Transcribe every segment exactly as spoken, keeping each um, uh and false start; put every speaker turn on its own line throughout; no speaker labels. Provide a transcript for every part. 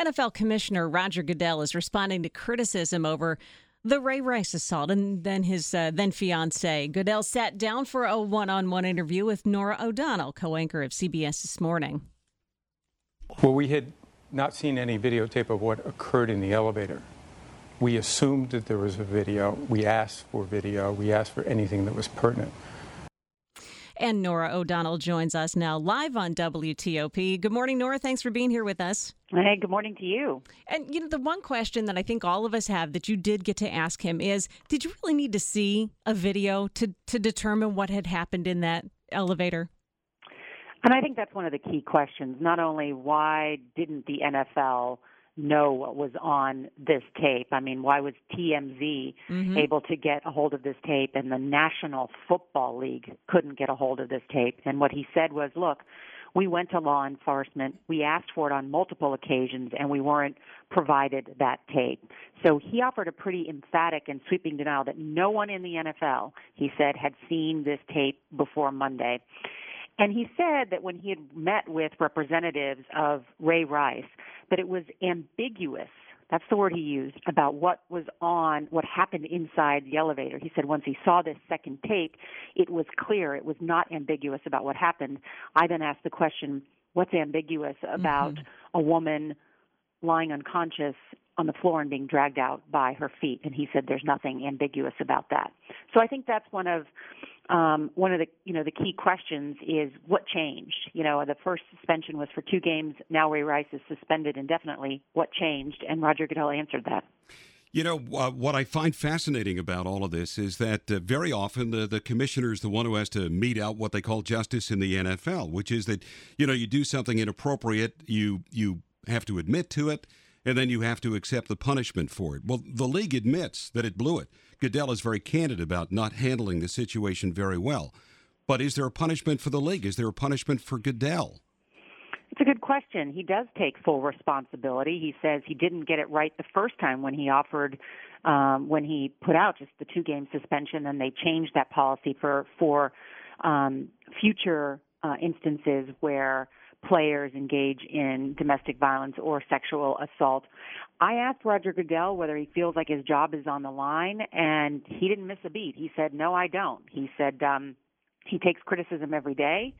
N F L Commissioner Roger Goodell is responding to criticism over the Ray Rice assault and then his uh, then fiancee. Goodell sat down for a one-on-one interview with Norah O'Donnell, co-anchor of C B S This Morning.
Well, we had not seen any videotape of what occurred in the elevator. We assumed that there was a video. We asked for video. We asked for anything that was pertinent.
And Norah O'Donnell joins us now live on W T O P. Good morning, Norah. Thanks for being here with us.
Hey, good morning to you.
And, you know, the one question that I think all of us have that you did get to ask him is, did you really need to see a video to, to determine what had happened in that elevator?
And I think that's one of the key questions. Not only why didn't the N F L know what was on this tape? I mean, why was T M Z mm-hmm. able to get a hold of this tape and the National Football League couldn't get a hold of this tape? And what he said was, look, we went to law enforcement, we asked for it on multiple occasions, and we weren't provided that tape. So he offered a pretty emphatic and sweeping denial that no one in the N F L, he said, had seen this tape before Monday. And he said that when he had met with representatives of Ray Rice, that it was ambiguous. That's the word he used about what was on, what happened inside the elevator. He said once he saw this second tape, it was clear. It was not ambiguous about what happened. I then asked the question, what's ambiguous about mm-hmm. a woman lying unconscious on the floor and being dragged out by her feet? And he said there's nothing ambiguous about that. So I think that's one of um, one of the you know the key questions is what changed. You know, the first suspension was for two games. Now Ray Rice is suspended indefinitely. What changed? And Roger Goodell answered that.
You know, uh, what I find fascinating about all of this is that uh, very often the, the commissioner is the one who has to mete out what they call justice in the N F L, which is that, you know, you do something inappropriate, you you have to admit to it, and then you have to accept the punishment for it. Well, the league admits that it blew it. Goodell is very candid about not handling the situation very well. But is there a punishment for the league? Is there a punishment for Goodell?
It's a good question. He does take full responsibility. He says he didn't get it right the first time when he offered, um, when he put out just the two-game suspension, and they changed that policy for, for um, future uh, instances where players engage in domestic violence or sexual assault. I asked Roger Goodell whether he feels like his job is on the line, and he didn't miss a beat. He said, no, I don't. He said um, he takes criticism every day.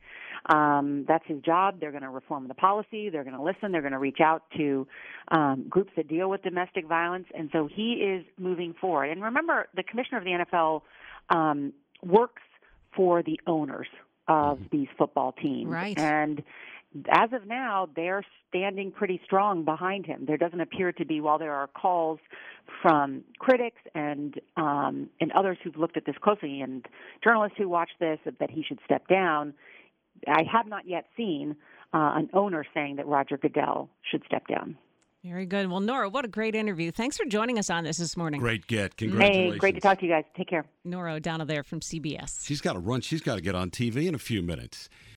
Um, that's his job. They're going to reform the policy. They're going to listen. They're going to reach out to um, groups that deal with domestic violence. And so he is moving forward. And remember, the commissioner of the N F L um, works for the owners of these football teams.
Right.
And as of now, they're standing pretty strong behind him. There doesn't appear to be, while there are calls from critics and um, and others who've looked at this closely and journalists who watch this, that he should step down, I have not yet seen uh, an owner saying that Roger Goodell should step down.
Very good. Well, Norah, what a great interview. Thanks for joining us on this this morning.
Great get. Congratulations.
Hey, great to talk to you guys. Take care.
Norah O'Donnell there from C B S.
She's got to run. She's got to get on T V in a few minutes.